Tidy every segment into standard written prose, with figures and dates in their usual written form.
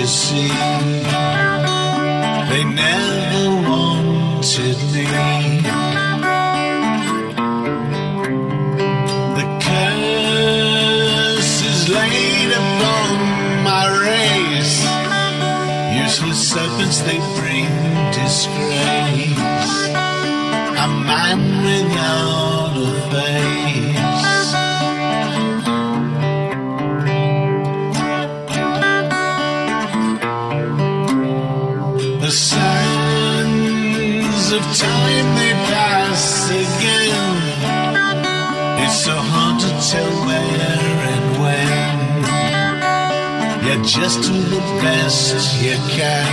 see. They never wanted me. The curse is laid upon my race. Useless serpents, they bring disgrace. A man without a face. The sands of time, they pass again. It's so hard to tell where and when. Yeah, just do the best you can.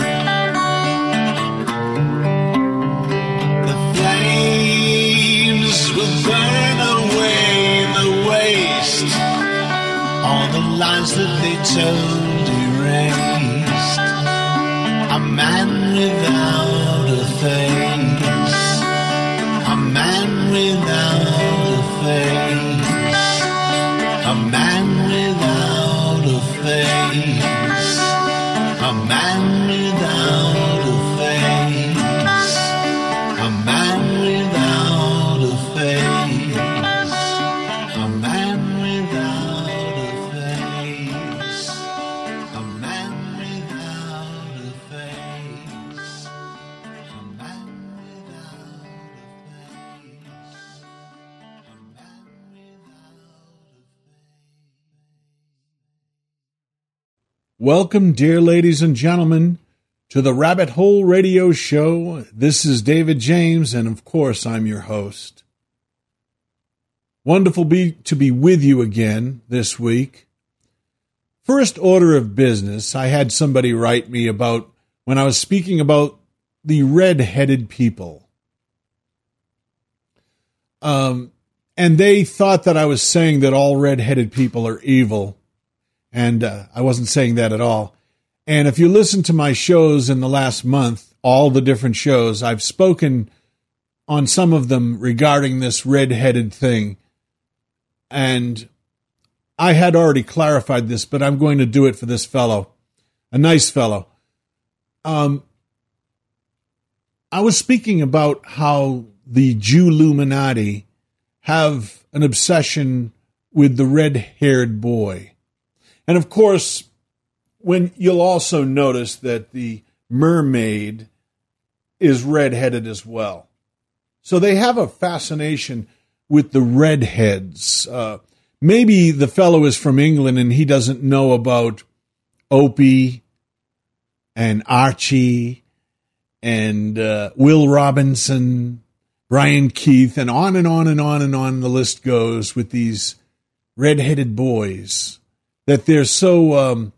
The flames will burn away the waste. All the lies that they told erased. A man without a face. A man without a face. A man without a face. A man without a face. A man without a face. A man without a face. A man without a face. A man without a Welcome, dear ladies and gentlemen, to the Rabbit Hole Radio Show. This is David James, and of course, I'm your host. Wonderful to be with you again this week. First order of business, I had somebody write me about when I was speaking about the red-headed people. And they thought that I was saying that all red-headed people are evil. And I wasn't saying that at all. And if you listen to my shows in the last month, all the different shows, I've spoken on some of them regarding this red-headed thing. And I had already clarified this, but I'm going to do it for this fellow, a nice fellow. I was speaking about how the Jew-Luminati have an obsession with the red-haired boy. And of course, when you'll also notice that the mermaid is red-headed as well. So they have a fascination with the redheads. Maybe the fellow is from England and he doesn't know about Opie and Archie and Will Robinson, Brian Keith, and on and on and on and on the list goes with these red-headed boys. That they're so,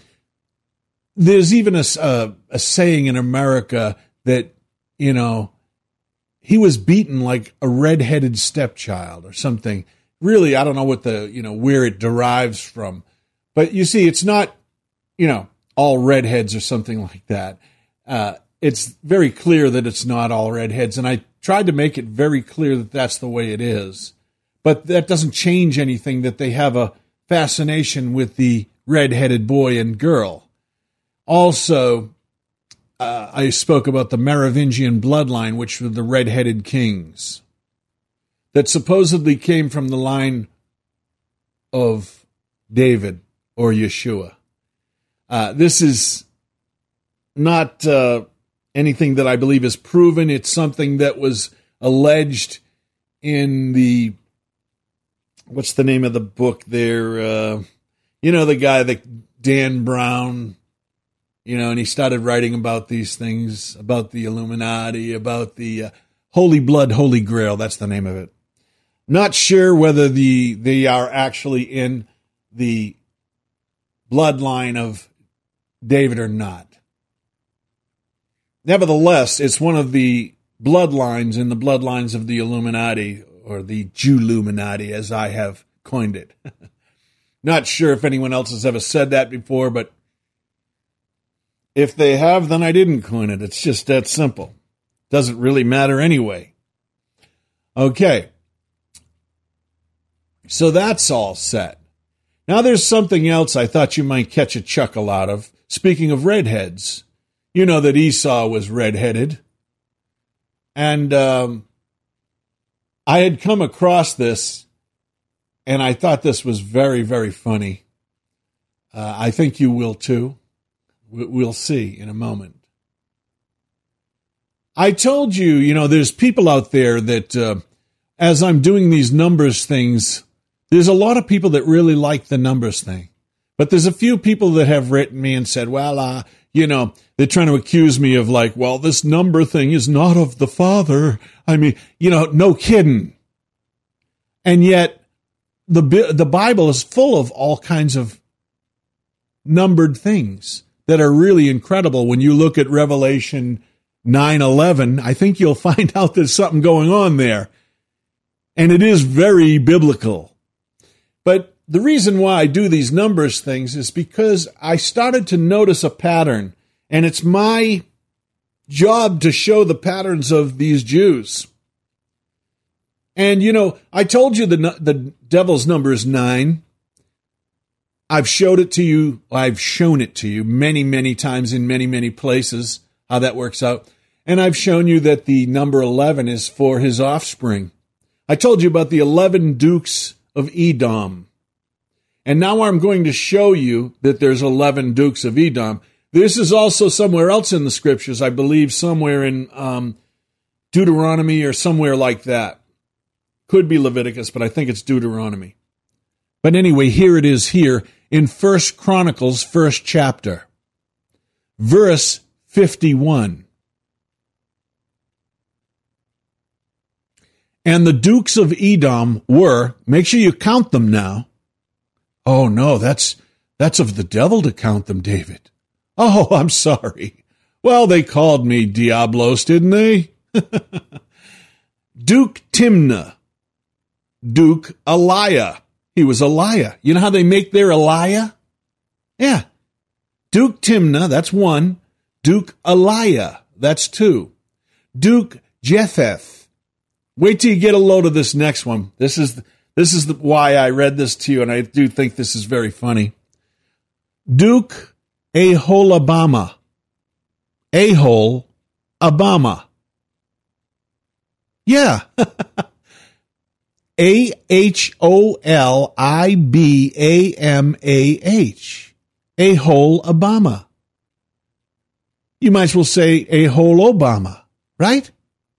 there's even a saying in America that, you know, he was beaten like a red-headed stepchild or something. Really, I don't know what where it derives from. But you see, it's not, all redheads or something like that. It's very clear that it's not all redheads. And I tried to make it very clear that that's the way it is. But that doesn't change anything that they have a fascination with the red-headed boy and girl. Also, I spoke about the Merovingian bloodline, which were the red-headed kings, that supposedly came from the line of David or Yeshua. This is not anything that I believe is proven. It's something that was alleged in the what's the name of the book there? The guy that Dan Brown, and he started writing about these things, about the Illuminati, about the Holy Blood, Holy Grail. That's the name of it. Not sure whether they are actually in the bloodline of David or not. Nevertheless, it's one of the bloodlines in the bloodlines of the Illuminati, or the Jew-Luminati, as I have coined it. Not sure if anyone else has ever said that before, but if they have, then I didn't coin it. It's just that simple. Doesn't really matter anyway. Okay. So that's all set. Now there's something else I thought you might catch a chuckle out of. speaking of redheads. You know that Esau was redheaded. And I had come across this, and I thought this was very, very funny. I think you will too. We'll see in a moment. I told you, you know, there's people out there that, as I'm doing these numbers things, there's a lot of people that really like the numbers thing. But there's a few people that have written me and said, well, you know, they're trying to accuse me of like, well, this number thing is not of the Father. I mean, you know, no kidding. And yet the Bible is full of all kinds of numbered things that are really incredible. When you look at Revelation 9:11, I think you'll find out there's something going on there. And it is very biblical. But the reason why I do these numbers things is because I started to notice a pattern, and it's my job to show the patterns of these Jews. And, you know, I told you the devil's number is 9. I've shown it to you many, many times in many, many places, how that works out. And I've shown you that the number 11 is for his offspring. I told you about the 11 dukes of Edom. And now I'm going to show you that there's 11 dukes of Edom. This is also somewhere else in the scriptures, I believe somewhere in Deuteronomy or somewhere like that. Could be Leviticus, but I think it's Deuteronomy. But anyway, here it is here in 1 Chronicles, 1st chapter, verse 51. And the dukes of Edom were, make sure you count them now. Oh, no, that's of the devil to count them, David. Oh, I'm sorry. Well, they called me Diablos, didn't they? Duke Timnah, Duke Eliah. He was Eliah. You know how they make their Eliah? Yeah. Duke Timnah, that's 1. Duke Eliah, that's 2. Duke Jetheth. Wait till you get a load of this next one. This is why I read this to you, and I do think this is very funny. Duke Aholibama. Aholibama. Yeah. Aholibamah. Aholibama. You might as well say Aholobama, right?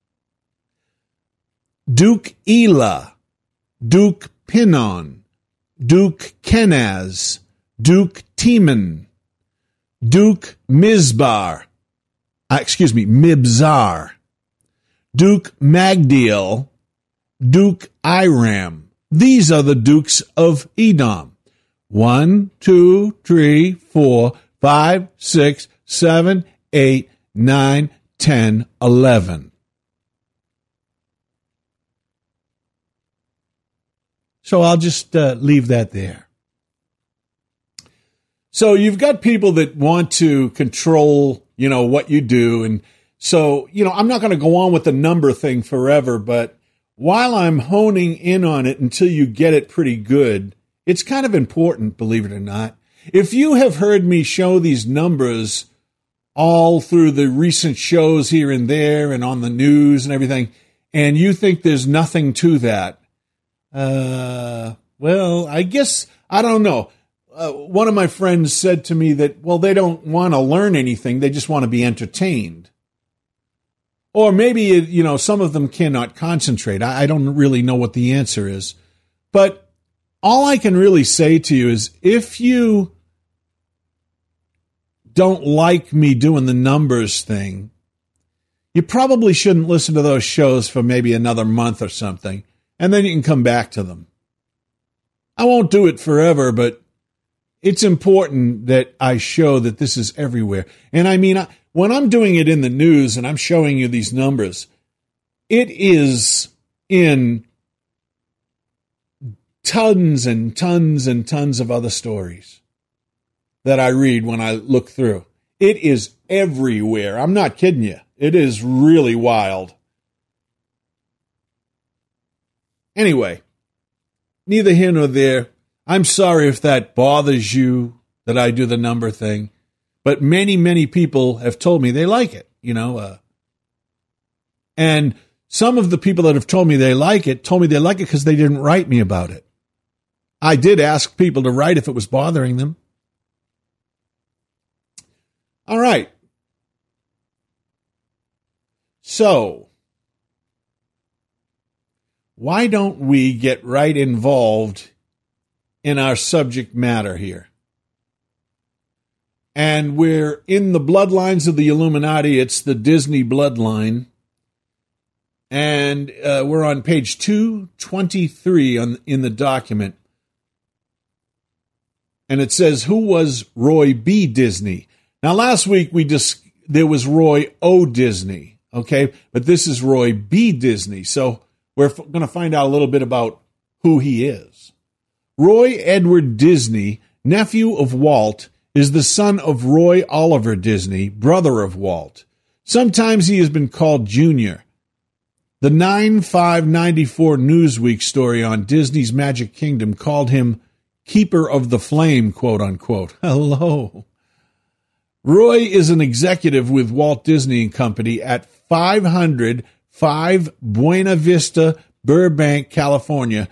Duke Elah, Duke Pinon, Duke Kenaz, Duke Teman, Duke Mibzar, Duke Magdiel, Duke Iram. These are the dukes of Edom. 1, 2, 3, 4, 5, 6, 7, 8, 9, 10, 11. So I'll just leave that there. So you've got people that want to control, you know, what you do. And so, you know, I'm not going to go on with the number thing forever, but while I'm honing in on it until you get it pretty good, it's kind of important, believe it or not. If you have heard me show these numbers all through the recent shows here and there and on the news and everything, and you think there's nothing to that, well, I guess, I don't know. One of my friends said to me that, well, they don't want to learn anything. They just want to be entertained. Or maybe, you know, some of them cannot concentrate. I don't really know what the answer is. But all I can really say to you is if you don't like me doing the numbers thing, you probably shouldn't listen to those shows for maybe another month or something. And then you can come back to them. I won't do it forever, but it's important that I show that this is everywhere. And I mean, when I'm doing it in the news and I'm showing you these numbers, it is in tons and tons and tons of other stories that I read when I look through. It is everywhere. I'm not kidding you. It is really wild. Anyway, neither here nor there. I'm sorry if that bothers you that I do the number thing, but many, many people have told me they like it, and some of the people that have told me they like it because they didn't write me about it. I did ask people to write if it was bothering them. All right. So, why don't we get right involved in our subject matter here? And we're in the bloodlines of the Illuminati. It's the Disney bloodline. And we're on page 223 in the document. And it says, who was Roy B. Disney? Now, last week there was Roy O. Disney, okay? But this is Roy B. Disney. So we're going to find out a little bit about who he is. Roy Edward Disney, nephew of Walt, is the son of Roy Oliver Disney, brother of Walt. Sometimes he has been called Junior. The 9/5/94 Newsweek story on Disney's Magic Kingdom called him Keeper of the Flame, quote unquote. Hello. Roy is an executive with Walt Disney and Company at 505 Buena Vista, Burbank, California,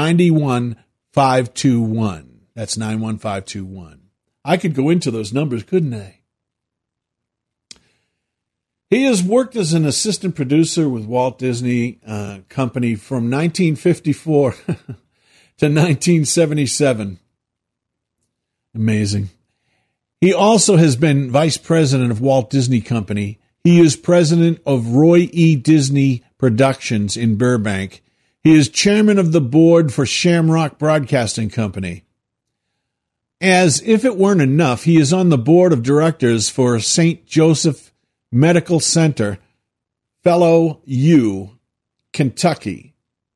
91521. That's 91521. I could go into those numbers, couldn't I? He has worked as an assistant producer with Walt Disney Company from 1954 to 1977. Amazing. He also has been vice president of Walt Disney Company. He is president of Roy E. Disney Productions in Burbank. He is chairman of the board for Shamrock Broadcasting Company. As if it weren't enough, he is on the board of directors for St. Joseph Medical Center, Fellow U, Kentucky.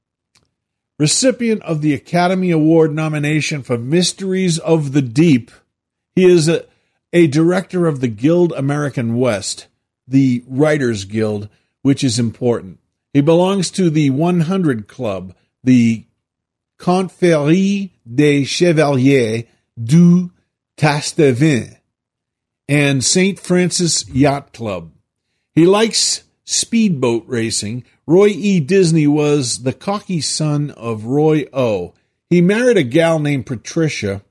Recipient of the Academy Award nomination for Mysteries of the Deep. He is a director of the Guild American West, the Writers Guild, which is important. He belongs to the 100 Club, the Confrérie des Chevaliers du Tastevin, and St. Francis Yacht Club. He likes speedboat racing. Roy E. Disney was the cocky son of Roy O. He married a gal named Patricia.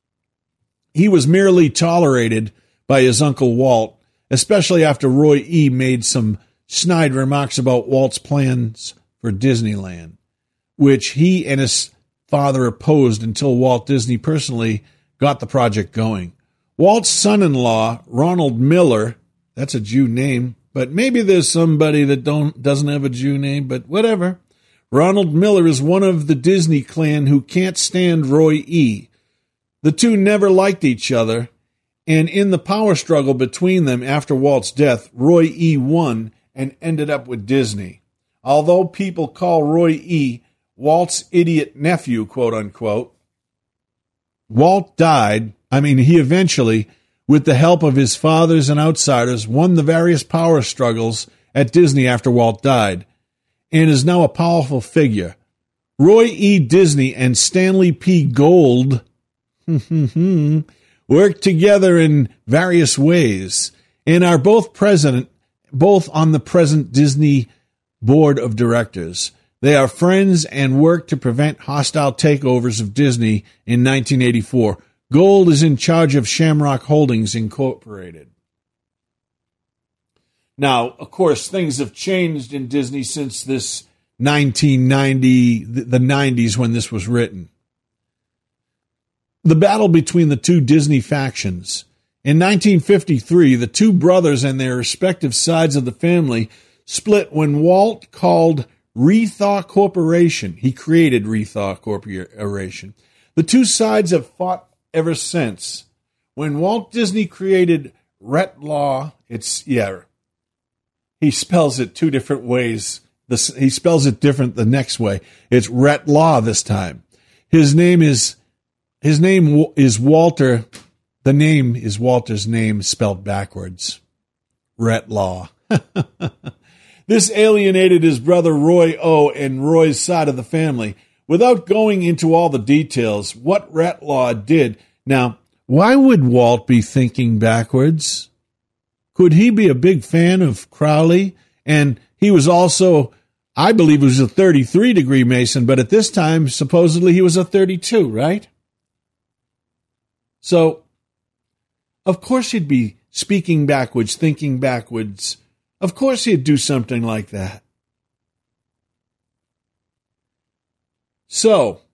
He was merely tolerated by his uncle Walt, especially after Roy E. made some snide remarks about Walt's plans for Disneyland, which he and his father opposed until Walt Disney personally got the project going. Walt's son-in-law, Ronald Miller, that's a Jew name, but maybe there's somebody that doesn't have a Jew name, but whatever. Ronald Miller is one of the Disney clan who can't stand Roy E. The two never liked each other, and in the power struggle between them after Walt's death, Roy E. won and ended up with Disney. Although people call Roy E. Walt's idiot nephew, quote unquote, Walt died. He eventually, with the help of his fathers and outsiders, won the various power struggles at Disney after Walt died, and is now a powerful figure. Roy E. Disney and Stanley P. Gold worked together in various ways and are both on the present Disney board of directors. They are friends and work to prevent hostile takeovers of Disney in 1984. Gold is in charge of Shamrock Holdings Incorporated. Now, of course, things have changed in Disney since this 1990, the 90s when this was written. The battle between the two Disney factions. In 1953, the two brothers and their respective sides of the family split when Walt called Rethaw Corporation. He created Rethaw Corporation. The two sides have fought ever since. When Walt Disney created Retlaw, he spells it two different ways. He spells it different the next way. It's Retlaw this time. His name is Walter. The name is Walter's name spelled backwards. Retlaw. This alienated his brother Roy O. and Roy's side of the family. Without going into all the details, what Retlaw did. Now, Why would Walt be thinking backwards? Could he be a big fan of Crowley? And he was also, I believe, he was a 33-degree Mason, but at this time, supposedly he was a 32, right? So, of course he'd be speaking backwards, thinking backwards. Of course he'd do something like that. So,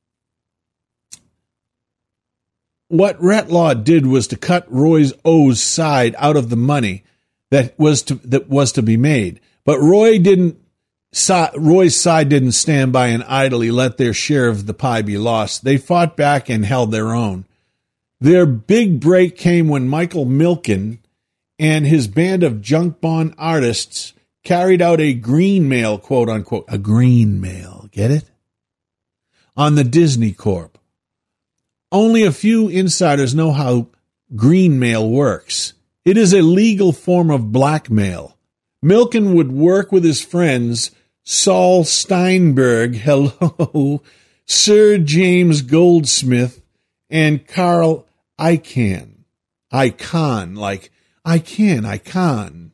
what Retlaw did was to cut Roy O's side out of the money that was to be made. But Roy's side didn't stand by and idly let their share of the pie be lost. They fought back and held their own. Their big break came when Michael Milken and his band of junk bond artists carried out a green mail, quote unquote, a green mail, get it? On the Disney Corp. Only a few insiders know how green mail works. It is a legal form of blackmail. Milken would work with his friends Saul Steinberg, hello, Sir James Goldsmith, and Carl Icahn, like Icahn.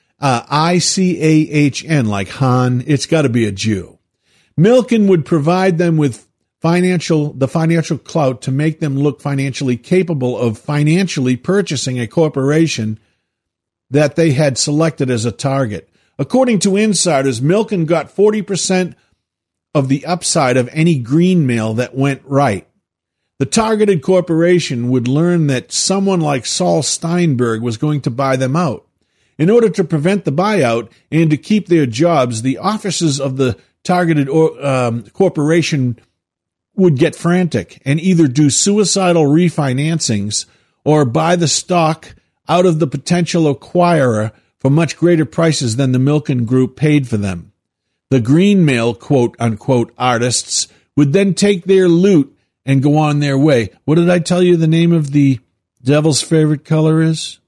Icahn, like Han. It's got to be a Jew. Milken would provide them with the financial clout to make them look financially capable of financially purchasing a corporation that they had selected as a target. According to insiders, Milken got 40% of the upside of any green mail that went right. The targeted corporation would learn that someone like Saul Steinberg was going to buy them out. In order to prevent the buyout and to keep their jobs, the officers of the targeted corporation would get frantic and either do suicidal refinancings or buy the stock out of the potential acquirer for much greater prices than the Milken Group paid for them. The green mail, quote-unquote, artists would then take their loot and go on their way. What did I tell you the name of the devil's favorite color is?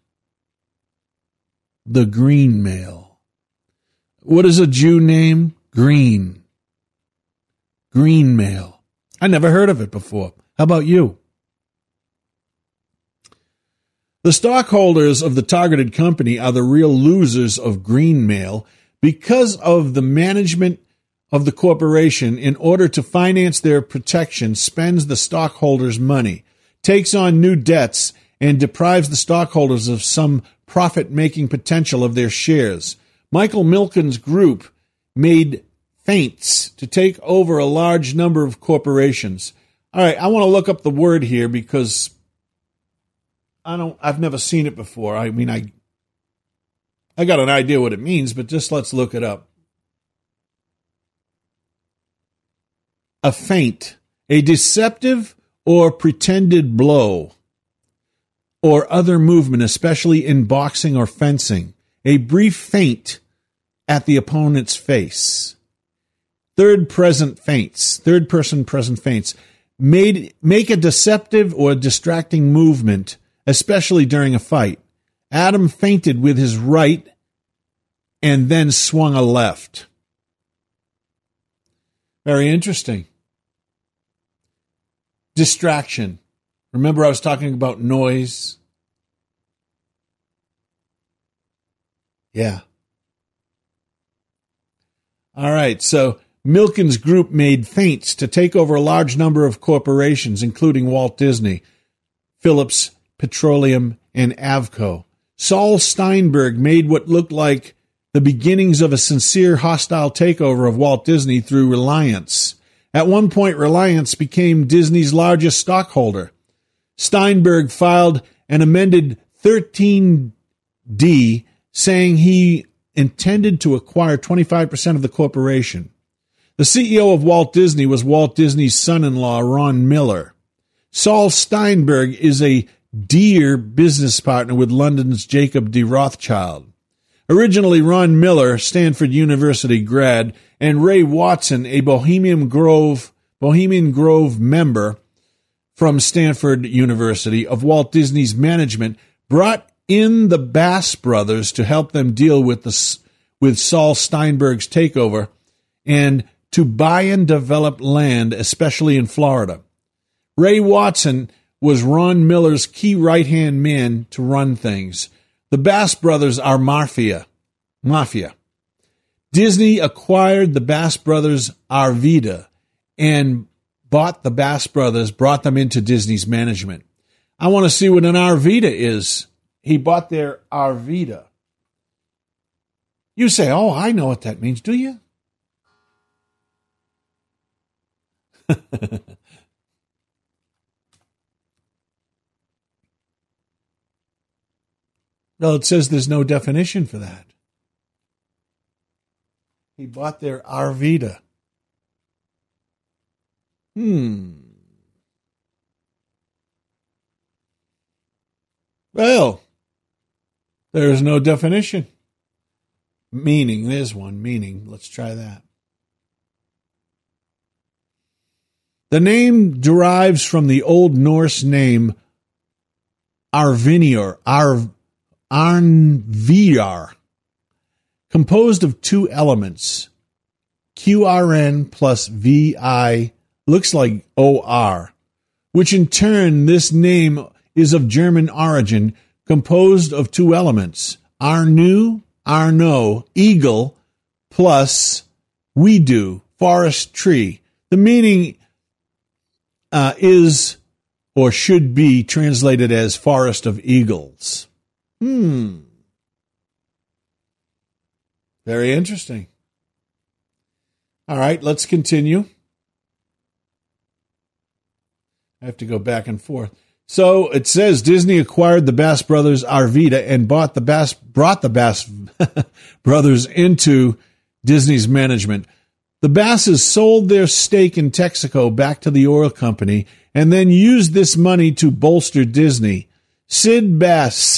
The green mail. What is a Jew name? Green. Green mail. I never heard of it before. How about you? The stockholders of the targeted company are the real losers of green mail because of the management of the corporation, in order to finance their protection, spends the stockholders' money, takes on new debts, and deprives the stockholders of some profit-making potential of their shares. Michael Milken's group made feints to take over a large number of corporations. All right, I want to look up the word here because I've never seen it before. I mean, I got an idea what it means, but just let's look it up. A feint, a deceptive or pretended blow or other movement, especially in boxing or fencing. A brief feint at the opponent's face. Third-person present feints. Make a deceptive or distracting movement, especially during a fight. Adam feinted with his right and then swung a left. Very interesting. Distraction. Remember I was talking about noise? Yeah. All right, so Milken's group made feints to take over a large number of corporations, including Walt Disney, Phillips Petroleum, and Avco. Saul Steinberg made what looked like the beginnings of a sincere hostile takeover of Walt Disney through Reliance. At one point, Reliance became Disney's largest stockholder. Steinberg filed an amended 13D saying he intended to acquire 25% of the corporation. The CEO of Walt Disney was Walt Disney's son-in-law, Ron Miller. Saul Steinberg is a dear business partner with London's Jacob de Rothschild. Originally Ron Miller, Stanford University grad, and Ray Watson, a Bohemian Grove member from Stanford University of Walt Disney's management, brought in the Bass brothers to help them deal with Saul Steinberg's takeover and to buy and develop land, especially in Florida. Ray Watson was Ron Miller's key right-hand man to run things. The Bass Brothers are mafia. Disney acquired the Bass Brothers Arvida and bought the Bass Brothers, brought them into Disney's management. I want to see what an Arvida is. He bought their Arvida. You say, oh, I know what that means. Do you? Well, it says there's no definition for that. He bought their Arvida. Well, there's no definition. Meaning, there's one meaning. Let's try that. The name derives from the Old Norse name Arvinir, Arnviar, composed of two elements, QRN plus VI, looks like OR, which in turn, this name is of German origin, composed of two elements, Arnu, Arno, eagle, plus we do, forest tree. The meaning is or should be translated as forest of eagles. Very interesting. All right, let's continue. I have to go back and forth. So it says Disney acquired the Bass Brothers Arvida and brought the Bass Brothers into Disney's management. The Basses sold their stake in Texaco back to the oil company and then used this money to bolster Disney. Sid Bass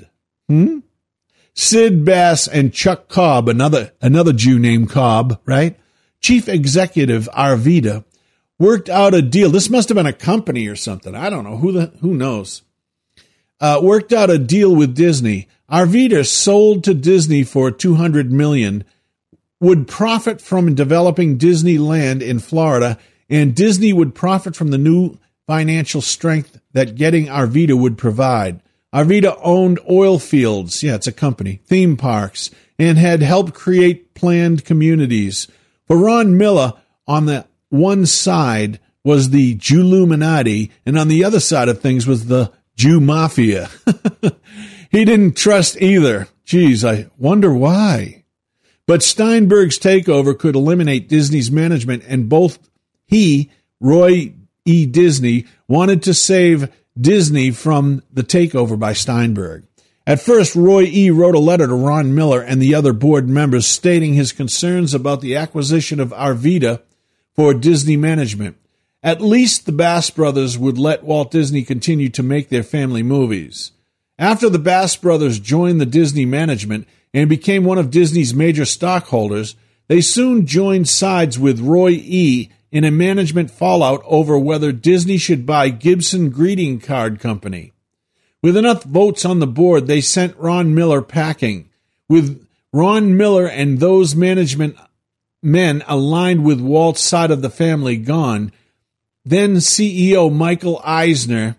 and Chuck Cobb, another Jew named Cobb, right? Chief executive Arvida, worked out a deal. This must have been a company or something. I don't know. Who knows? Worked out a deal with Disney. Arvida sold to Disney for $200 million, would profit from developing Disneyland in Florida, and Disney would profit from the new financial strength that getting Arvida would provide. Arvida owned oil fields, it's a company, theme parks, and had helped create planned communities. For Ron Miller, on the one side was the Jewluminati, and on the other side of things was the Jew Mafia. He didn't trust either. Geez, I wonder why. But Steinberg's takeover could eliminate Disney's management, and both he, Roy E. Disney, wanted to save Disney from the takeover by Steinberg. At first, Roy E. wrote a letter to Ron Miller and the other board members stating his concerns about the acquisition of Arvida for Disney management. At least the Bass Brothers would let Walt Disney continue to make their family movies. After the Bass Brothers joined the Disney management and became one of Disney's major stockholders, they soon joined sides with Roy E. in a management fallout over whether Disney should buy Gibson Greeting Card Company. With enough votes on the board, they sent Ron Miller packing. With Ron Miller and those management men aligned with Walt's side of the family gone, then CEO Michael Eisner,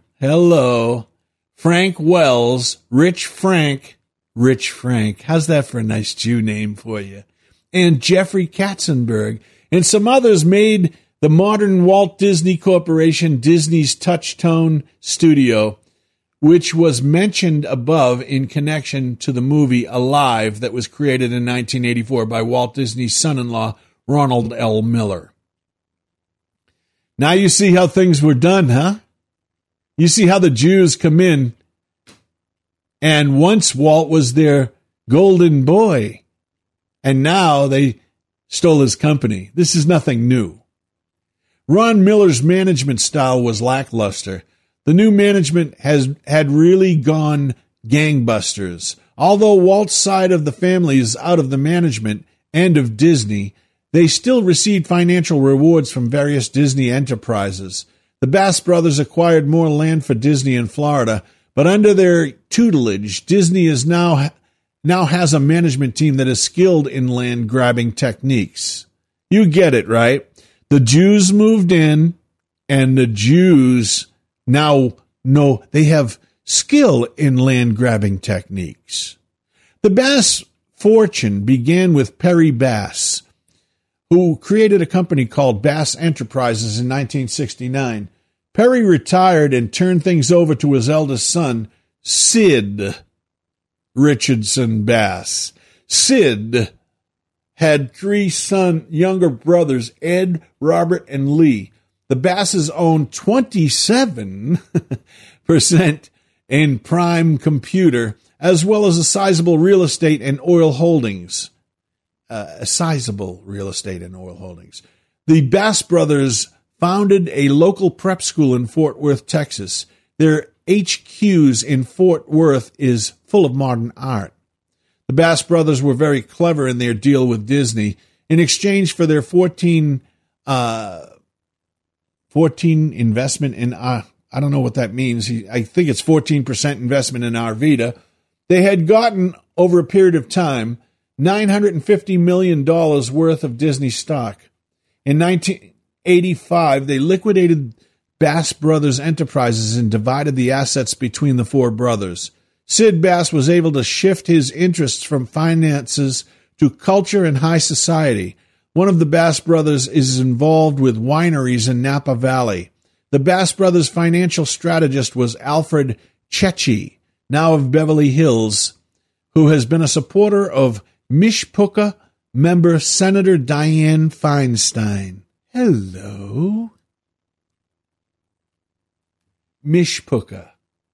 Frank Wells, Rich Frank, how's that for a nice Jew name for you, and Jeffrey Katzenberg, and some others made the modern Walt Disney Corporation Disney's Touchstone Studio, which was mentioned above in connection to the movie Alive that was created in 1984 by Walt Disney's son-in-law, Ronald L. Miller. Now you see how things were done, huh? You see how the Jews come in, and once Walt was their golden boy, and now they stole his company. This is nothing new. Ron Miller's management style was lackluster. The new management had really gone gangbusters. Although Walt's side of the family is out of the management and of Disney, they still received financial rewards from various Disney enterprises. The Bass Brothers acquired more land for Disney in Florida, but under their tutelage, Disney is now has a management team that is skilled in land-grabbing techniques. You get it, right? The Jews moved in, and the Jews now they have skill in land grabbing techniques. The Bass fortune began with Perry Bass, who created a company called Bass Enterprises in 1969. Perry retired and turned things over to his eldest son, Sid Richardson Bass. Sid had three younger brothers, Ed, Robert, and Lee. The Basses owned 27% in Prime Computer, as well as a sizable real estate and oil holdings. The Bass brothers founded a local prep school in Fort Worth, Texas. Their HQs in Fort Worth is full of modern art. The Bass brothers were very clever in their deal with Disney. In exchange for their 14 investment in, I don't know what that means. I think it's 14% investment in Arvida. They had gotten, over a period of time, $950 million worth of Disney stock. In 1985, they liquidated Bass Brothers Enterprises and divided the assets between the four brothers. Sid Bass was able to shift his interests from finances to culture and high society. One of the Bass brothers is involved with wineries in Napa Valley. The Bass brothers' financial strategist was Alfred Chechi, now of Beverly Hills, who has been a supporter of Mishpuka member Senator Dianne Feinstein. Hello. Mishpuka.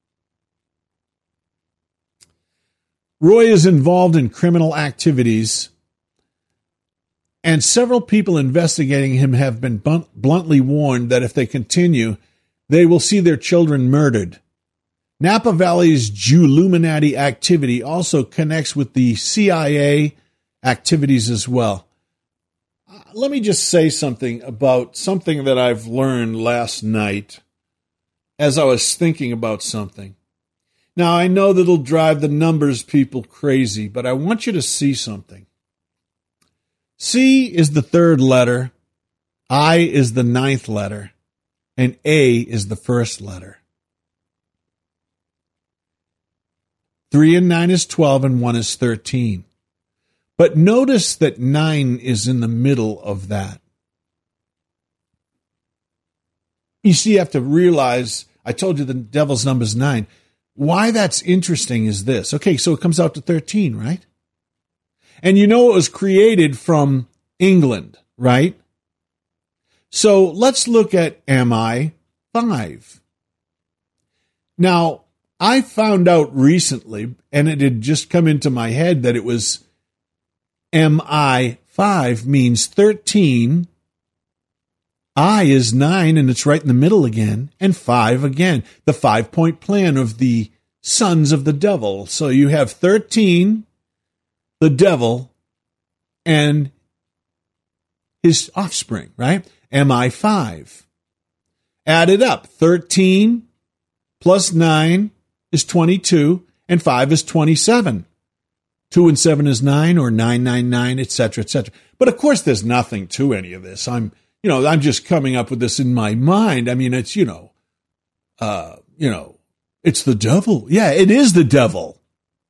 Roy is involved in criminal activities, and several people investigating him have been bluntly warned that if they continue, they will see their children murdered. Napa Valley's Jewluminati activity also connects with the CIA activities as well. Let me just say something about something that I've learned last night as I was thinking about something. Now, I know that it'll drive the numbers people crazy, but I want you to see something. C is the third letter, I is the ninth letter, and A is the first letter. 3 and 9 is 12, and 1 is 13. But notice that 9 is in the middle of that. You see, you have to realize, I told you the devil's number is 9. Why that's interesting is this. Okay, so it comes out to 13, right? And you know it was created from England, right? So let's look at MI5. Now, I found out recently, and it had just come into my head, that it was MI5 means 13. I is 9, and it's right in the middle again, and 5 again. The 5-point plan of the sons of the devil. So you have 13, the devil, and his offspring, right? MI5. Add it up. 13 plus 9 is 22, and 5 is 27. 2 and 7 is 9, or 999, etc., etc. But of course, there's nothing to any of this. I'm just coming up with this in my mind. I mean, it's, it's the devil. Yeah, it is the devil.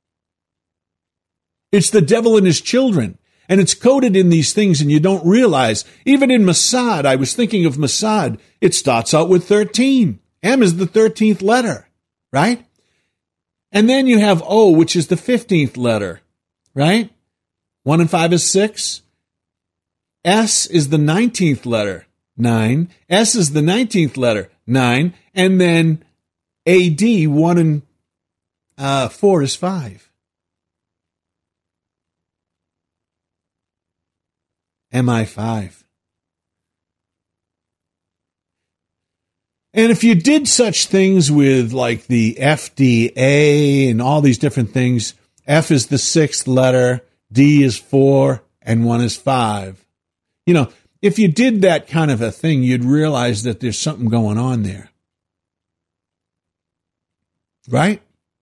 It's the devil and his children. And it's coded in these things, and you don't realize. Even in Mossad, I was thinking of Mossad. It starts out with 13. M is the 13th letter, right? And then you have O, which is the 15th letter, right? 1 and 5 is 6. S is the 19th letter, 9. S is the 19th letter, 9. And then AD, 1 and 4 is 5. MI5. And if you did such things with like the FDA and all these different things, F is the 6th letter, D is 4, and 1 is 5. If you did that kind of a thing, you'd realize that there's something going on there. Right?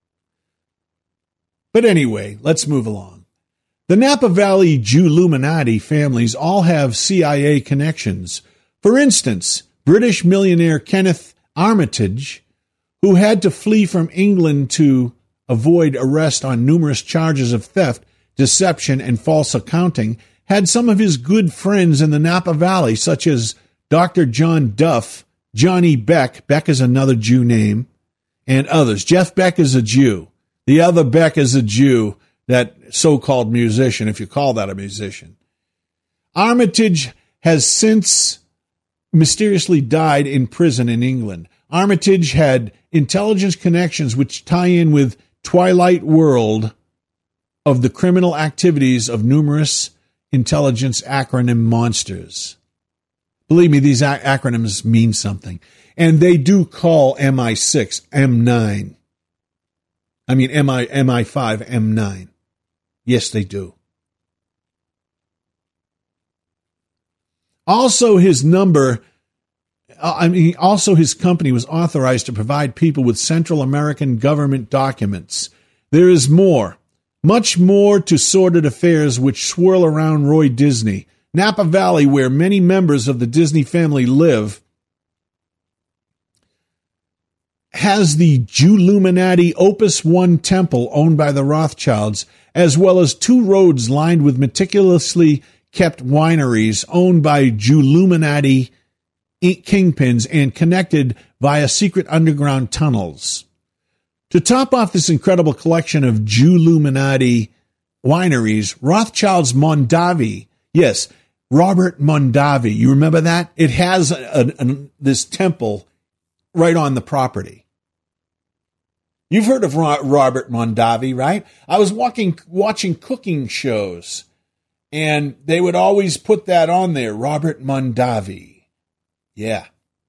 But anyway, let's move along. The Napa Valley Jewluminati families all have CIA connections. For instance, British millionaire Kenneth Armitage, who had to flee from England to avoid arrest on numerous charges of theft, deception, and false accounting, had some of his good friends in the Napa Valley, such as Dr. John Duff, Johnny Beck, Beck is another Jew name, and others. Jeff Beck is a Jew. The other Beck is a Jew, that so-called musician, if you call that a musician. Armitage has since mysteriously died in prison in England. Armitage had intelligence connections which tie in with Twilight World of the criminal activities of numerous intelligence acronym monsters. Believe me, these acronyms mean something. And they do call MI6 M9. I mean MI5 M9. Yes, they do. Also, his company was authorized to provide people with Central American government documents. There is more, much more to sordid affairs which swirl around Roy Disney. Napa Valley, where many members of the Disney family live, has the Jewluminati Opus One temple owned by the Rothschilds, as well as 2 roads lined with meticulously kept wineries owned by Jewluminati kingpins and connected via secret underground tunnels. To top off this incredible collection of Jewluminati wineries, Rothschild's Mondavi, yes, Robert Mondavi, you remember that? It has this temple right on the property. You've heard of Robert Mondavi, right? I was watching cooking shows, and they would always put that on there, Robert Mondavi. Yeah.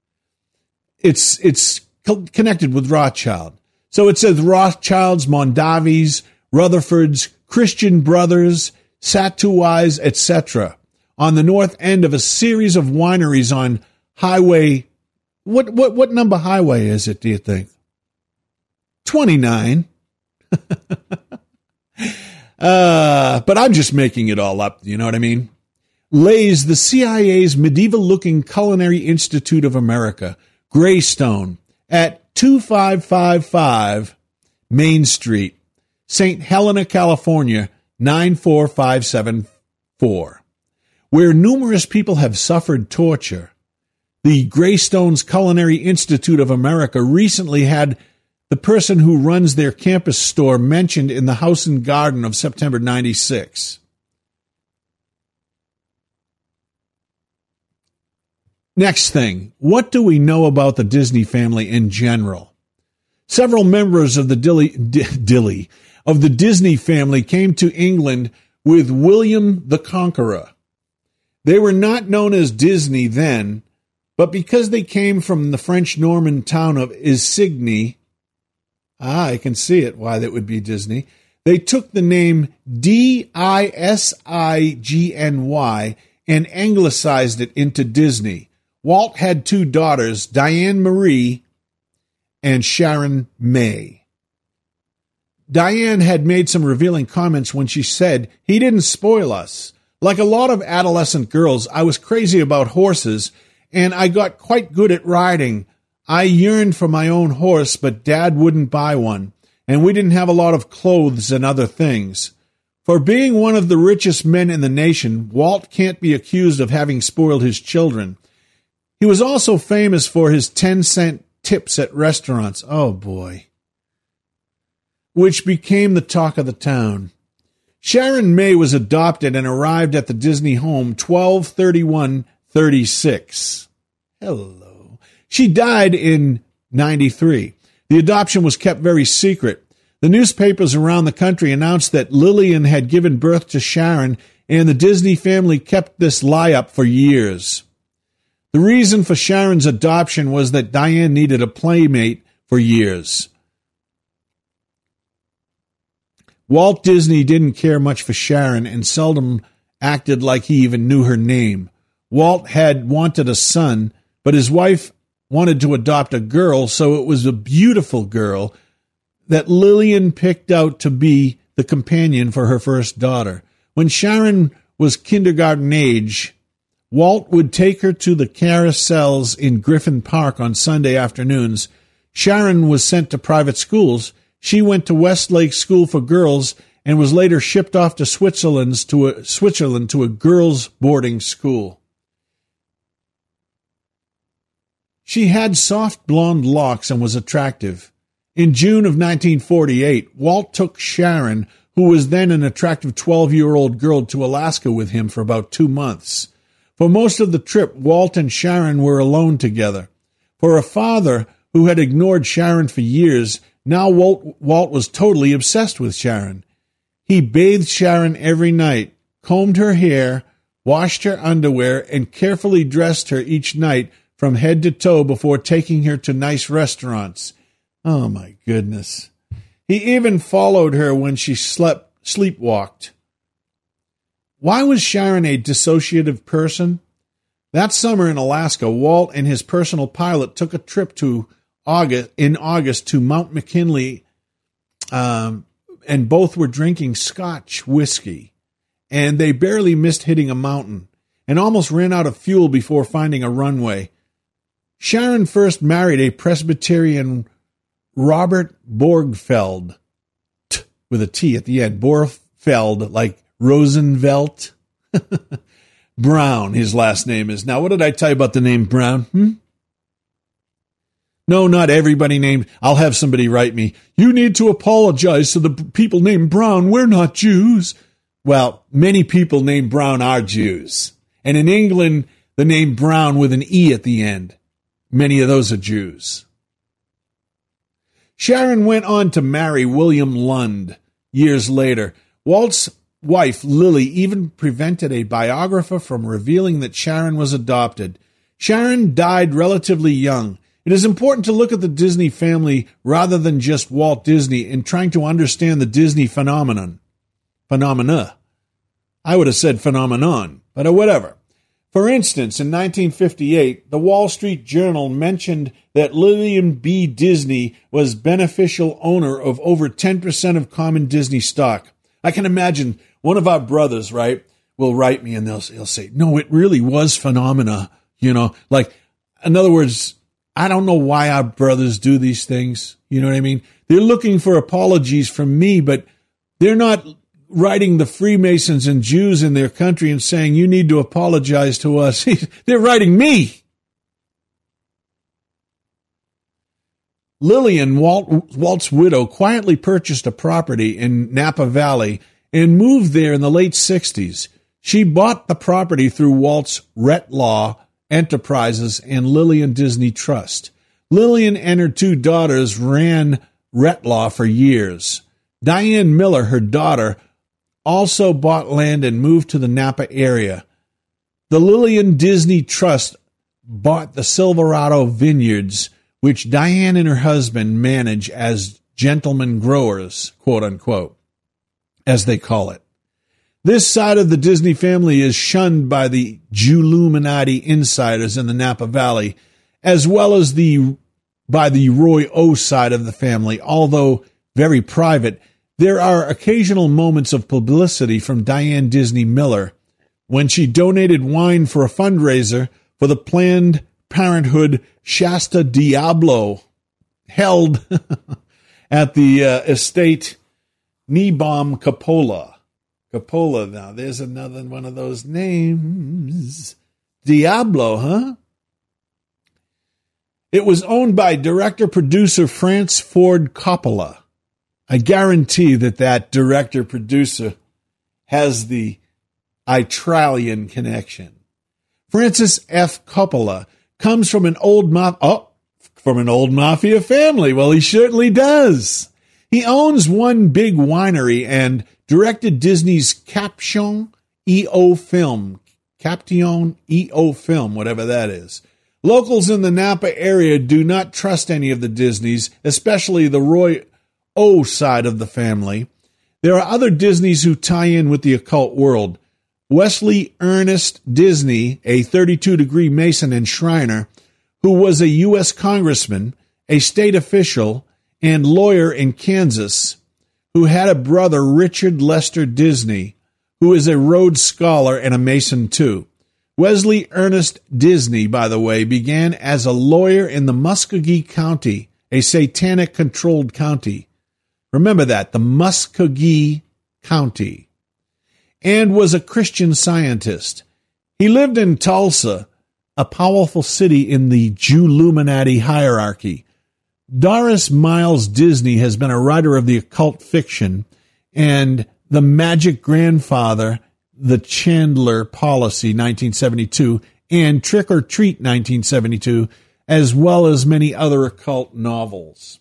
It's connected with Rothschild. So it says Rothschilds, Mondavis, Rutherfords, Christian Brothers, Satuais, etc. on the north end of a series of wineries on Highway. What number highway is it, do you think? 29. But I'm just making it all up, you know what I mean? Lays the CIA's medieval-looking Culinary Institute of America, Greystone, at 2555 Main Street, St. Helena, California, 94574, where numerous people have suffered torture. The Greystone's Culinary Institute of America recently had the person who runs their campus store mentioned in the House and Garden of September 96. Next thing, what do we know about the Disney family in general? Several members of the Disney family came to England with William the Conqueror. They were not known as Disney then, but because they came from the French Norman town of Isigny, I can see it, why that would be Disney, they took the name Disigny and anglicized it into Disney. Walt had 2 daughters, Diane Marie and Sharon May. Diane had made some revealing comments when she said, "He didn't spoil us. Like a lot of adolescent girls, I was crazy about horses, and I got quite good at riding. I yearned for my own horse, but Dad wouldn't buy one, and we didn't have a lot of clothes and other things. For being one of the richest men in the nation, Walt can't be accused of having spoiled his children. He was also famous for his 10-cent tips at restaurants." Oh, boy. Which became the talk of the town. Sharon May was adopted and arrived at the Disney home 12/31/36. Hello. She died in 93. The adoption was kept very secret. The newspapers around the country announced that Lillian had given birth to Sharon, and the Disney family kept this lie up for years. The reason for Sharon's adoption was that Diane needed a playmate for years. Walt Disney didn't care much for Sharon and seldom acted like he even knew her name. Walt had wanted a son, but his wife wanted to adopt a girl, so it was a beautiful girl that Lillian picked out to be the companion for her first daughter. When Sharon was kindergarten age, Walt would take her to the carousels in Griffin Park on Sunday afternoons. Sharon was sent to private schools. She went to Westlake School for Girls and was later shipped off to Switzerland to a girls' boarding school. She had soft blonde locks and was attractive. In June of 1948, Walt took Sharon, who was then an attractive 12-year-old girl, to Alaska with him for about 2 months. For most of the trip, Walt and Sharon were alone together. For a father who had ignored Sharon for years, now Walt was totally obsessed with Sharon. He bathed Sharon every night, combed her hair, washed her underwear, and carefully dressed her each night from head to toe before taking her to nice restaurants. Oh, my goodness. He even followed her when she sleepwalked. Why was Sharon a dissociative person? That summer in Alaska, Walt and his personal pilot took a trip in August to Mount McKinley, and both were drinking Scotch whiskey. And they barely missed hitting a mountain and almost ran out of fuel before finding a runway. Sharon first married a Presbyterian Robert Borgfeld, with a T at the end, Borgfeld, like Rosenvelt. Brown, his last name is. Now, what did I tell you about the name Brown? No, not everybody named. I'll have somebody write me. You need to apologize to the people named Brown. We're not Jews. Well, many people named Brown are Jews. And in England, the name Brown with an E at the end. Many of those are Jews. Sharon went on to marry William Lund years later. Walt's wife, Lily, even prevented a biographer from revealing that Sharon was adopted. Sharon died relatively young. It is important to look at the Disney family rather than just Walt Disney in trying to understand the Disney phenomena. I would have said phenomenon, but whatever. For instance, in 1958, the Wall Street Journal mentioned that Lillian B. Disney was beneficial owner of over 10% of common Disney stock. I can imagine one of our brothers, right, will write me and he'll say, no, it really was phenomena, like, in other words, I don't know why our brothers do these things. You know what I mean? They're looking for apologies from me, but they're not writing the Freemasons and Jews in their country and saying, you need to apologize to us. They're writing me. Lillian, Walt's widow, quietly purchased a property in Napa Valley and moved there in the late 60s. She bought the property through Walt's Retlaw Enterprises and Lillian Disney Trust. Lillian and her 2 daughters ran Retlaw for years. Diane Miller, her daughter, also bought land and moved to the Napa area. The Lillian Disney Trust bought the Silverado Vineyards, which Diane and her husband manage as gentlemen growers, quote unquote, as they call it. This side of the Disney family is shunned by the Jewluminati insiders in the Napa Valley, as well as by the Roy O side of the family. Although very private, there are occasional moments of publicity from Diane Disney Miller when she donated wine for a fundraiser for the Planned Parenthood Shasta Diablo held at the estate Nebaum Coppola. Coppola, now there's another one of those names. Diablo, huh? It was owned by director-producer Francis Ford Coppola. I guarantee that director-producer has the Italian connection. Francis F. Coppola comes from an old mafia family. Well, he certainly does. He owns one big winery and directed Disney's Caption EO film, whatever that is. Locals in the Napa area do not trust any of the Disneys, especially the Roy O side of the family. There are other Disneys who tie in with the occult world. Wesley Ernest Disney, a 32-degree Mason and Shriner, who was a U.S. congressman, a state official, and lawyer in Kansas, who had a brother, Richard Lester Disney, who is a Rhodes Scholar and a Mason too. Wesley Ernest Disney, by the way, began as a lawyer in the Muskogee County a satanic-controlled county. Remember that, the Muskogee County, and was a Christian Scientist. He lived in Tulsa, a powerful city in the Jew-Illuminati hierarchy. Doris Miles Disney has been a writer of the occult fiction and The Magic Grandfather, The Chandler Policy, 1972, and Trick or Treat, 1972, as well as many other occult novels.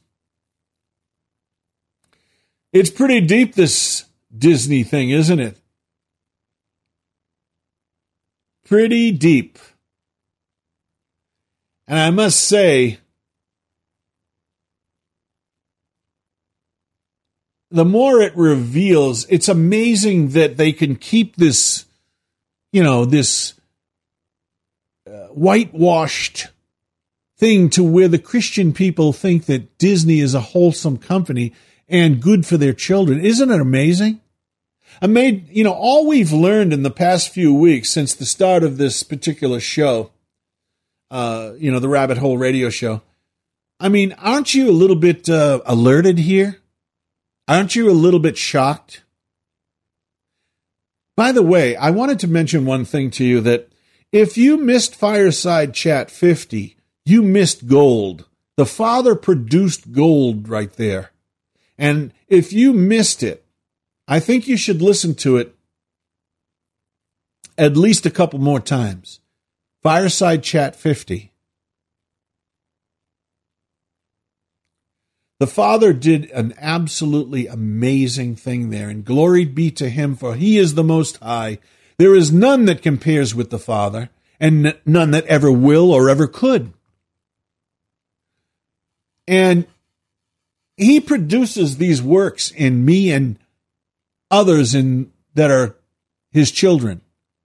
It's pretty deep, this Disney thing, isn't it? Pretty deep. And I must say, the more it reveals, it's amazing that they can keep this, this whitewashed thing to where the Christian people think that Disney is a wholesome company and good for their children. Isn't it amazing? All we've learned in the past few weeks since the start of this particular show, the Rabbit Hole Radio Show. Aren't you a little bit alerted here? Aren't you a little bit shocked? By the way, I wanted to mention one thing to you, that if you missed Fireside Chat 50, you missed gold. The Father produced gold right there. And if you missed it, I think you should listen to it at least a couple more times. Fireside Chat 50. The Father did an absolutely amazing thing there, and glory be to him, for he is the Most High. There is none that compares with the Father, and none that ever will or ever could. And he produces these works in me and others that are his children.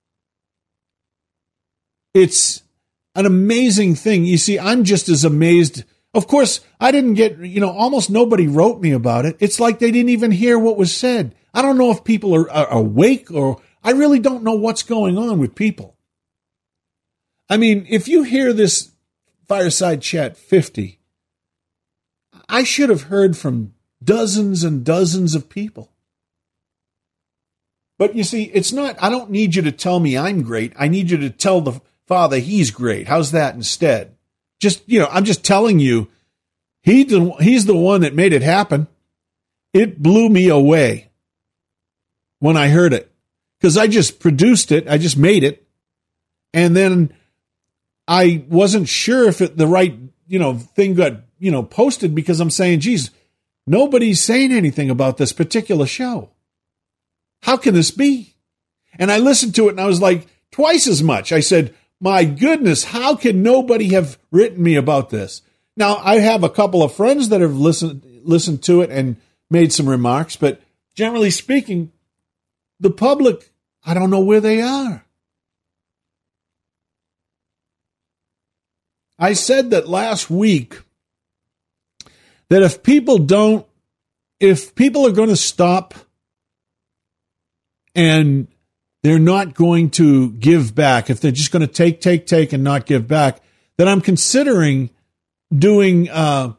It's an amazing thing. You see, I'm just as amazed. Of course, I didn't get, almost nobody wrote me about it. It's like they didn't even hear what was said. I don't know if people are awake, or I really don't know what's going on with people. If you hear this Fireside Chat 50, I should have heard from dozens and dozens of people. But you see, I don't need you to tell me I'm great. I need you to tell the Father he's great. How's that instead? I'm just telling you, he's the one that made it happen. It blew me away when I heard it, because I just produced it. I just made it. And then I wasn't sure if the right, thing got, posted, because I'm saying, geez, nobody's saying anything about this particular show. How can this be? And I listened to it and I was like, twice as much. I said, my goodness, how can nobody have written me about this? Now, I have a couple of friends that have listened to it and made some remarks, but generally speaking, the public, I don't know where they are. I said that last week, that if people are going to stop and they're not going to give back, if they're just going to take and not give back, then I'm considering doing a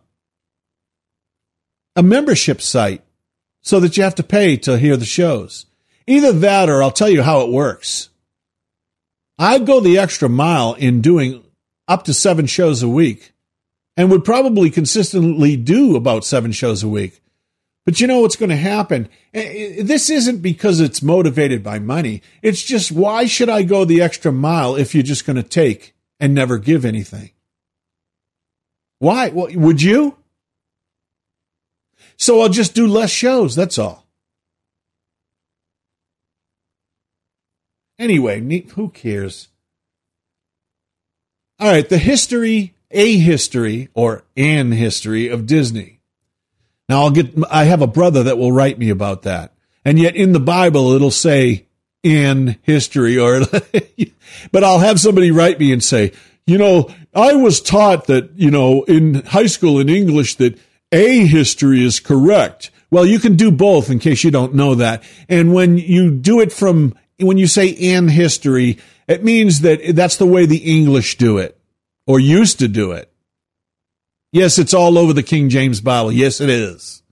membership site so that you have to pay to hear the shows. Either that, or I'll tell you how it works. I'd go the extra mile in doing up to 7 shows a week, and would probably consistently do about 7 shows a week. But you know what's going to happen? This isn't because it's motivated by money. It's just, why should I go the extra mile if you're just going to take and never give anything? Why? Well, would you? So I'll just do less shows, that's all. Anyway, who cares? All right, a history of Disney. Now, I have a brother that will write me about that. And yet in the Bible, it'll say in history, but I'll have somebody write me and say, I was taught that, in high school in English that a history is correct. Well, you can do both in case you don't know that. And when you do it when you say in history, it means that that's the way the English do it, or used to do it. Yes, it's all over the King James Bible. Yes, it is.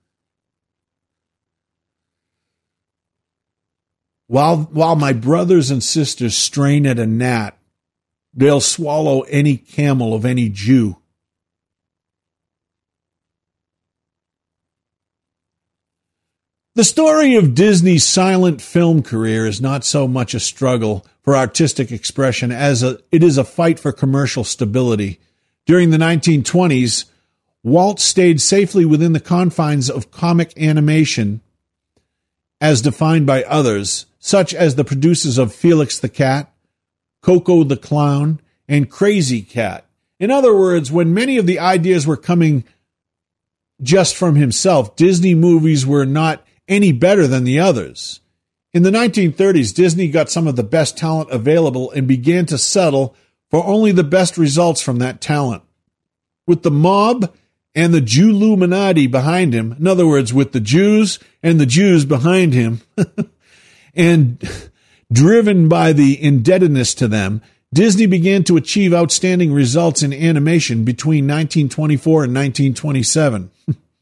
While my brothers and sisters strain at a gnat, they'll swallow any camel of any Jew. The story of Disney's silent film career is not so much a struggle for artistic expression as it is a fight for commercial stability. During the 1920s, Walt stayed safely within the confines of comic animation as defined by others, such as the producers of Felix the Cat, Coco the Clown, and Crazy Cat. In other words, when many of the ideas were coming just from himself, Disney movies were not any better than the others. In the 1930s, Disney got some of the best talent available and began to settle for only the best results from that talent. With the mob and the Jew-Luminati behind him, in other words, with the Jews and the Jews behind him, and driven by the indebtedness to them, Disney began to achieve outstanding results in animation between 1924 and 1927.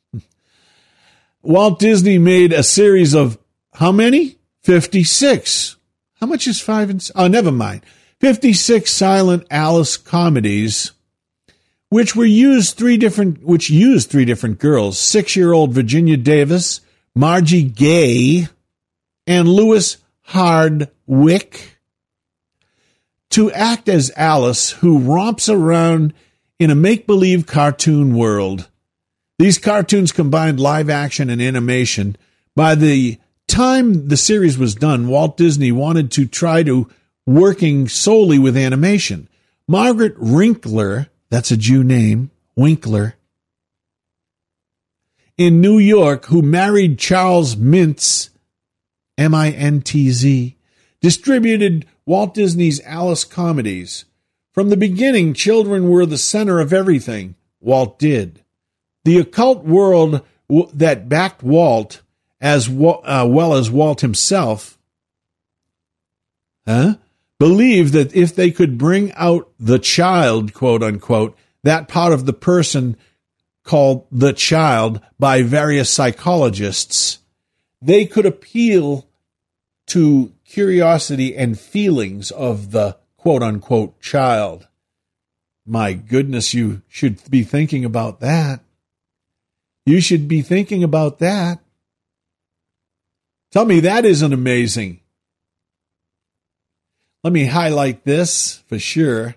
Walt Disney made a series of, how many? 56. How much is 5 and... Oh, never mind. 56 silent Alice comedies, which used three different girls, 6-year-old Virginia Davis, Margie Gay, and Louis Hardwick, to act as Alice, who romps around in a make-believe cartoon world. These cartoons combined live action and animation. By the time the series was done, Walt Disney wanted to try to working solely with animation. Margaret Winkler, that's a Jew name, Winkler, in New York, who married Charles Mintz, M-I-N-T-Z, distributed Walt Disney's Alice comedies. From the beginning, children were the center of everything Walt did. The occult world that backed Walt, as well as Walt himself, believed that if they could bring out the child, quote unquote, that part of the person called the child by various psychologists, they could appeal to curiosity and feelings of the quote unquote child. My goodness, you should be thinking about that. You should be thinking about that. Tell me that isn't amazing. Let me highlight this for sure.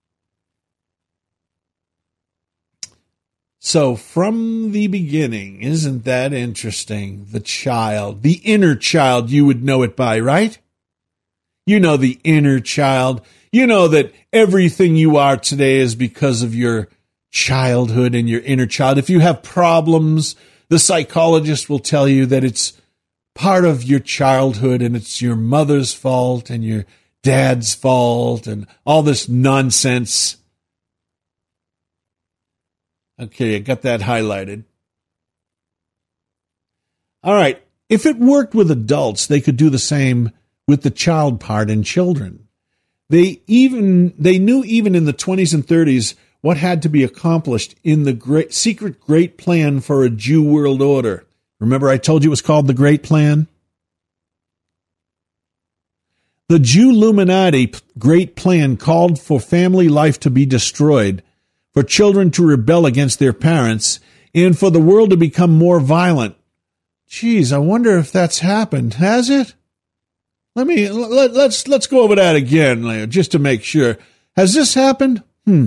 So from the beginning, isn't that interesting? The child, the inner child, you would know it by, right? You know the inner child. You know that everything you are today is because of your childhood and your inner child. If you have problems, the psychologist will tell you that it's part of your childhood and it's your mother's fault and your dad's fault and all this nonsense. Okay, I got that highlighted. All right, if it worked with adults, they could do the same with the child part in children. They knew even in the 20s and 30s what had to be accomplished in the secret great plan for a Jew world order. Remember I told you it was called the Great Plan? The Jew-Luminati Great Plan called for family life to be destroyed, for children to rebel against their parents, and for the world to become more violent. Geez, I wonder if that's happened. Has it? Let's go over that again, just to make sure. Has this happened?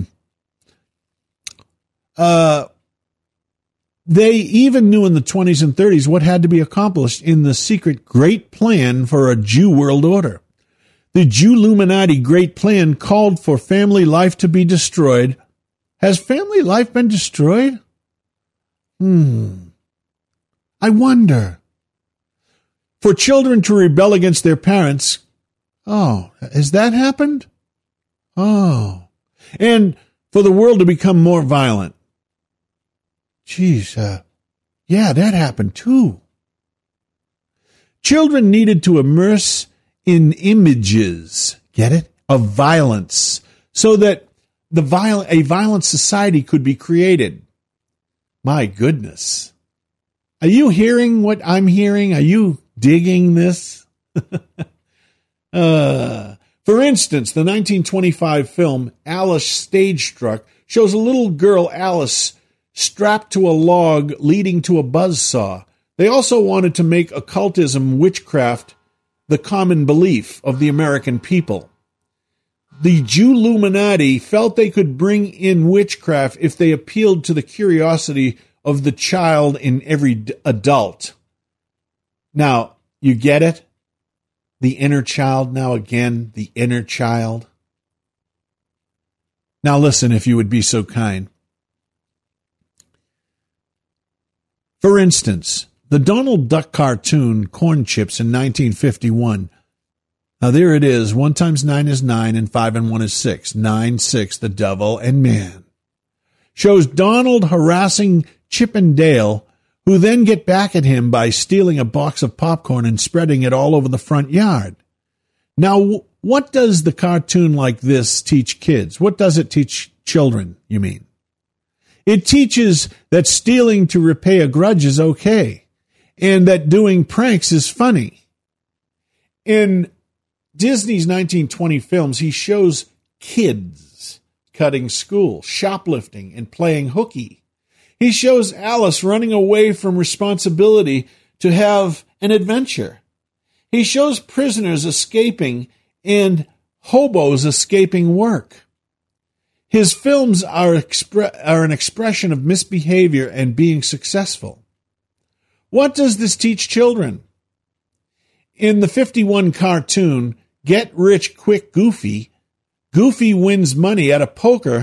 They even knew in the 20s and 30s what had to be accomplished in the secret Great Plan for a Jew world order. The Jew-Luminati Great Plan called for family life to be destroyed. Has family life been destroyed? I wonder. For children to rebel against their parents. Oh, has that happened? Oh. And for the world to become more violent. Geez, yeah, that happened too. Children needed to immerse in images, get it, of violence, so that a violent society could be created. My goodness. Are you hearing what I'm hearing? Are you digging this? For instance, the 1925 film Alice Stage Struck shows a little girl, Alice, strapped to a log leading to a buzzsaw. They also wanted to make occultism, witchcraft, the common belief of the American people. The Jew-Luminati felt they could bring in witchcraft if they appealed to the curiosity of the child in every adult. Now, you get it? The inner child, now again, the inner child. Now listen, if you would be so kind. For instance, the Donald Duck cartoon Corn Chips in 1951. Now there it is. 1 times 9 is 9, and 5 and 1 is 6. 9, 6, the devil and man. Shows Donald harassing Chip and Dale, who then get back at him by stealing a box of popcorn and spreading it all over the front yard. Now, what does the cartoon like this teach kids? What does it teach children, you mean? It teaches that stealing to repay a grudge is okay, and that doing pranks is funny. In Disney's 1920 films, he shows kids cutting school, shoplifting, and playing hooky. He shows Alice running away from responsibility to have an adventure. He shows prisoners escaping and hobos escaping work. His films are an expression of misbehavior and being successful. What does this teach children? In the 51 cartoon, Get Rich Quick Goofy, Goofy wins money at poker,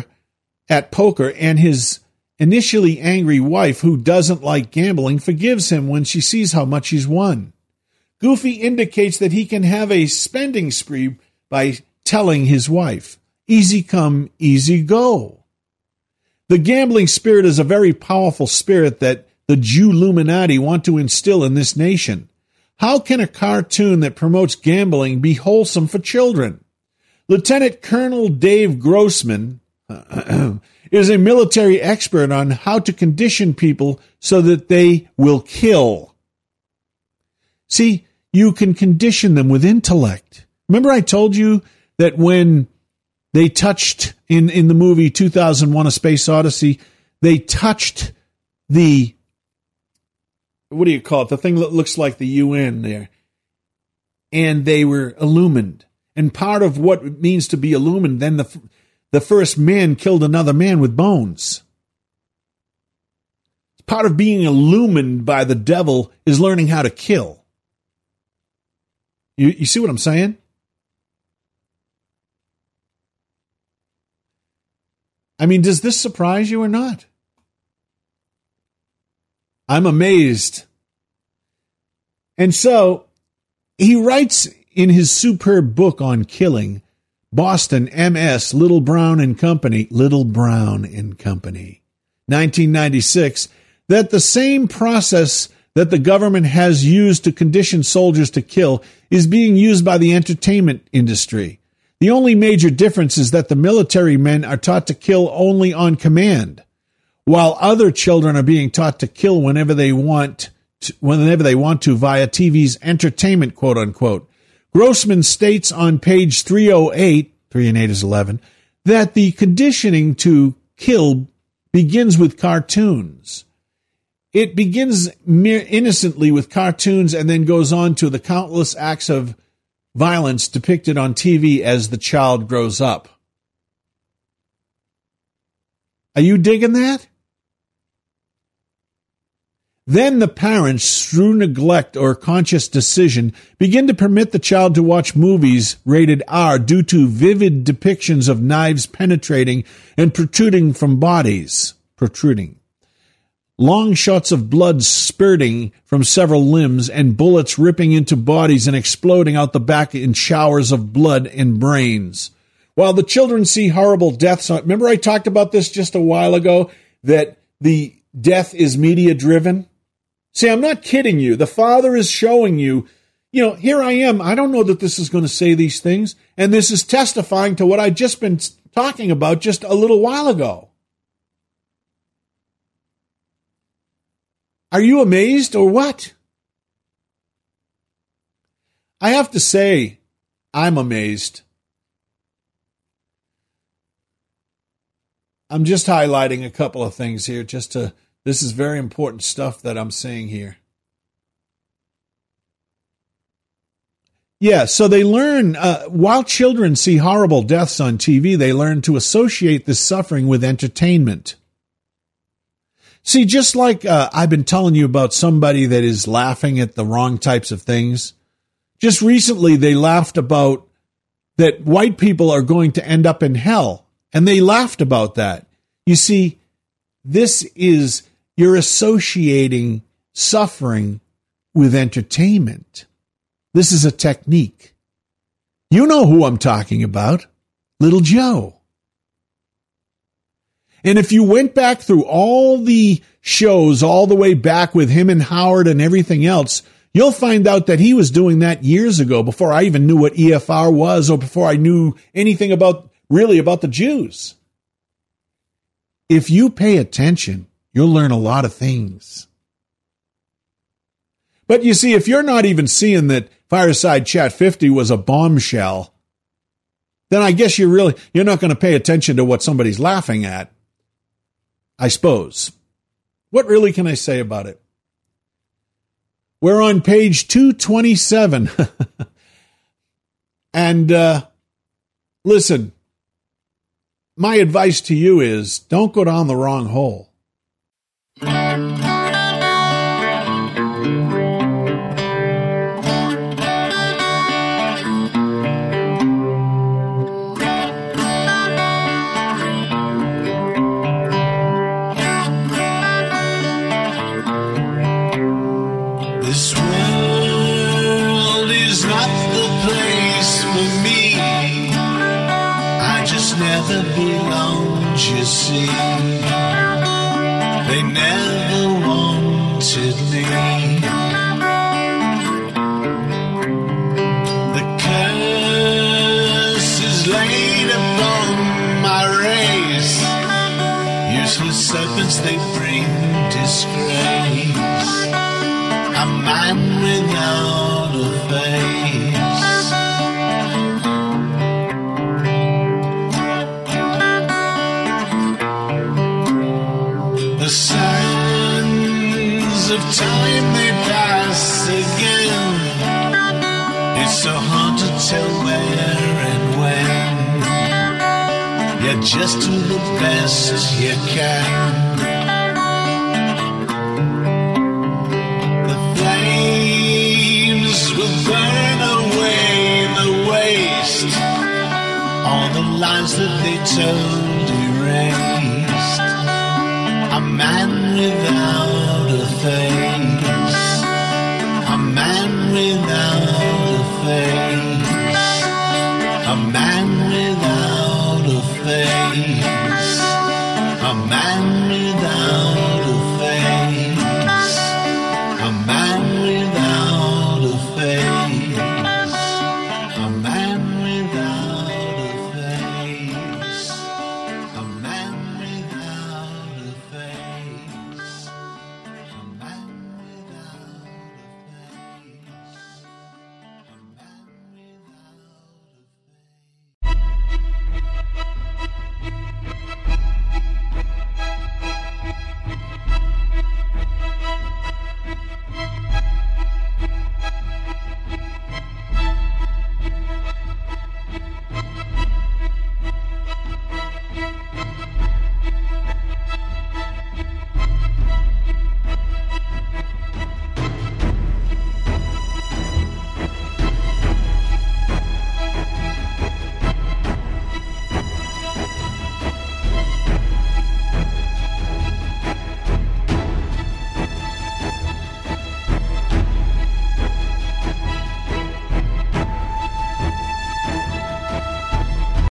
and his initially angry wife, who doesn't like gambling, forgives him when she sees how much he's won. Goofy indicates that he can have a spending spree by telling his wife, easy come, easy go. The gambling spirit is a very powerful spirit that the Jew-Luminati want to instill in this nation. How can a cartoon that promotes gambling be wholesome for children? Lieutenant Colonel Dave Grossman is a military expert on how to condition people so that they will kill. See, you can condition them with intellect. Remember I told you that when they touched, in the movie 2001 A Space Odyssey, they touched the, what do you call it, the thing that looks like the UN there, and they were illumined. And part of what it means to be illumined, then the first man killed another man with bones. Part of being illumined by the devil is learning how to kill. You see what I'm saying? I mean, does this surprise you or not? I'm amazed. And so he writes in his superb book on killing, Boston, MS, Little Brown and Company, 1996, that the same process that the government has used to condition soldiers to kill is being used by the entertainment industry. The only major difference is that the military men are taught to kill only on command, while other children are being taught to kill whenever they want to via TV's entertainment, quote unquote. Grossman states on page 308, 3 and 8 is 11, that the conditioning to kill begins with cartoons. It begins mere innocently with cartoons and then goes on to the countless acts of violence depicted on TV as the child grows up. Are you digging that? Then the parents, through neglect or conscious decision, begin to permit the child to watch movies rated R due to vivid depictions of knives penetrating and protruding from bodies. Long shots of blood spurting from several limbs and bullets ripping into bodies and exploding out the back in showers of blood and brains. While the children see horrible deaths, remember I talked about this just a while ago, that the death is media-driven? See, I'm not kidding you. The Father is showing you, here I am. I don't know that this is going to say these things, and this is testifying to what I've just been talking about just a little while ago. Are you amazed or what? I have to say, I'm amazed. I'm just highlighting a couple of things here this is very important stuff that I'm saying here. Yeah, so they learn, while children see horrible deaths on TV, they learn to associate this suffering with entertainment. See, just like I've been telling you about somebody that is laughing at the wrong types of things, just recently they laughed about that white people are going to end up in hell, and they laughed about that. You see, you're associating suffering with entertainment. This is a technique. You know who I'm talking about, Little Joe. And if you went back through all the shows all the way back with him and Howard and everything else, you'll find out that he was doing that years ago, before I even knew what EFR was or before I knew anything about the Jews. If you pay attention, you'll learn a lot of things. But you see, if you're not even seeing that Fireside Chat 50 was a bombshell, then I guess you're not going to pay attention to what somebody's laughing at, I suppose. What really can I say about it? We're on page 227. And listen, my advice to you is don't go down the wrong hole. This world is not the place for me. I just never belonged, you see. They never wanted me. The curse is laid upon my race. Useless serpents, they bring disgrace. A man without a face. The sands of time, they pass again. It's so hard to tell where and when. Yet just do the best you can. Will burn away the waste. All the lies that they told erased. A man without a face. A man without a face. A man without a face.